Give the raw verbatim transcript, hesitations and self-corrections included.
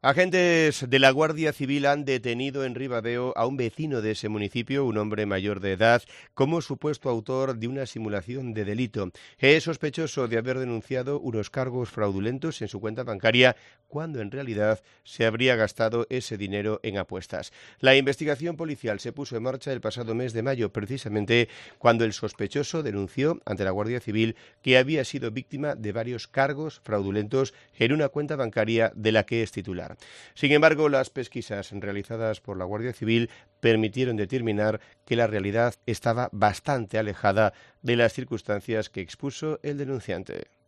Agentes de la Guardia Civil han detenido en Ribadeo a un vecino de ese municipio, un hombre mayor de edad, como supuesto autor de una simulación de delito. Es sospechoso de haber denunciado unos cargos fraudulentos en su cuenta bancaria, cuando en realidad se habría gastado ese dinero en apuestas. La investigación policial se puso en marcha el pasado mes de mayo, precisamente cuando el sospechoso denunció ante la Guardia Civil que había sido víctima de varios cargos fraudulentos en una cuenta bancaria de la que es titular. Sin embargo, las pesquisas realizadas por la Guardia Civil permitieron determinar que la realidad estaba bastante alejada de las circunstancias que expuso el denunciante.